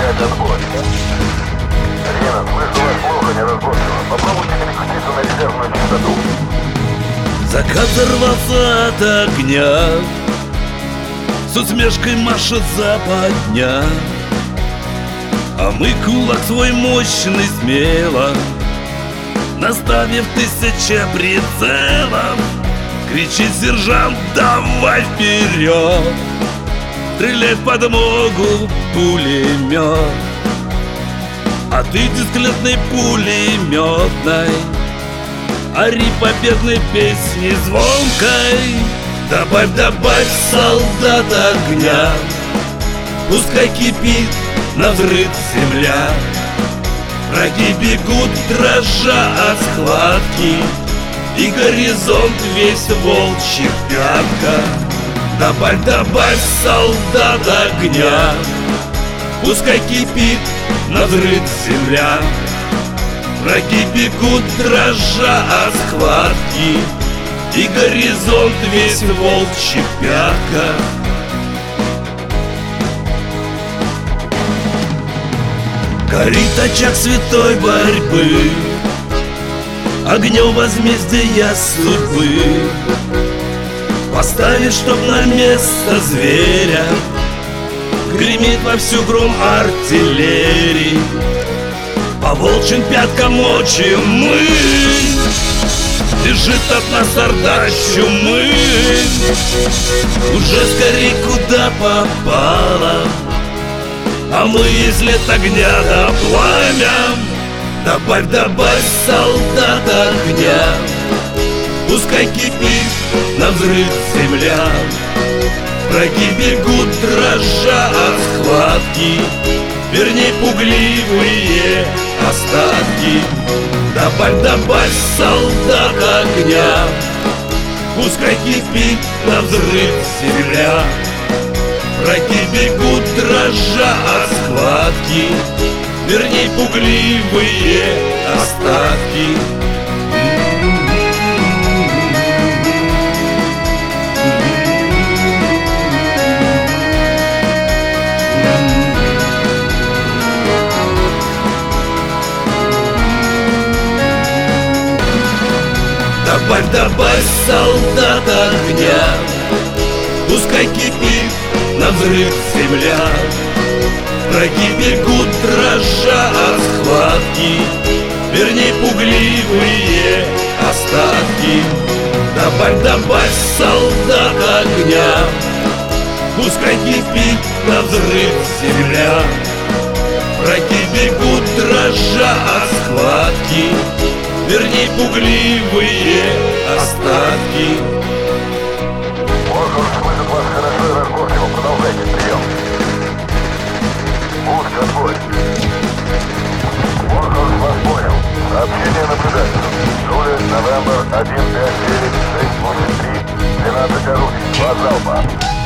дать отбой. Рена, слышу вас плохо, неразборчиво. Попробуйте переключиться на резервную частоту. Закат взорвался от огня, с усмешкой машет западня, а мы кулак свой мощный смело, наставив 1000 прицелов, кричит сержант: давай вперед! Стреляй в подмогу пулемет, а ты дискретной пулеметной ори победной песни звонкой. Добавь, добавь, солдат, огня, пускай кипит на взрыв земля. Враги бегут, дрожа от схватки, и горизонт весь в волчьих пятках. Добавь, добавь, солдат, огня, пускай кипит на взрыв земля. Враги бегут, дрожа от схватки, и горизонт весь в волчьих пятках. Горит очаг святой борьбы, огнем возмездия судьбы. Поставить, чтоб на место зверя гремит вовсю гром артиллерии. По волчьим пяткам мочим мы, бежит от нас орда чумы. Уже скорей куда попало, а мы из лет огня до пламя. Добавь, добавь, солдат, огня, пускай кипит на взрыв земля. Враги бегут, дрожа от схватки, верней пугливые остатки. Добавь, добавь, солдат, огня, пускай кипит на взрыв земля. Враги бегут, дрожа от схватки, верней пугливые остатки. Добавь, добавь, солдат, огня, пускай кипит на взрыв земля. Враги бегут, дрожа от схватки, верней пугливые остатки. Добавь, добавь, солдат, огня, пускай кипит на взрыв земля. Враги бегут, дрожа от схватки, верней пугливые остатки. Воздух слышит вас хорошо и разборчиво. Продолжайте прием. Пуск, отбой. Воздух вас понял. Сообщение наблюдателю. Жулик, Новембр, 159-683, 12 орудий, 2 залпа.